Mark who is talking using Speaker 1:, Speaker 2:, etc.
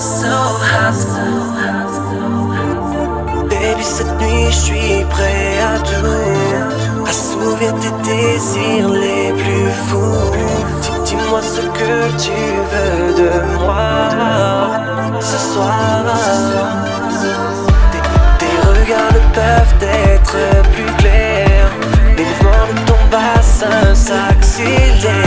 Speaker 1: so hot. Baby, cette nuit, je suis prêt à tout. Assouvir tes désirs les plus fous. Dis-moi ce que tu veux de moi ce soir. Tes regards ne peuvent être plus clairs. Les mouvements de ton bassin s'accélèrent.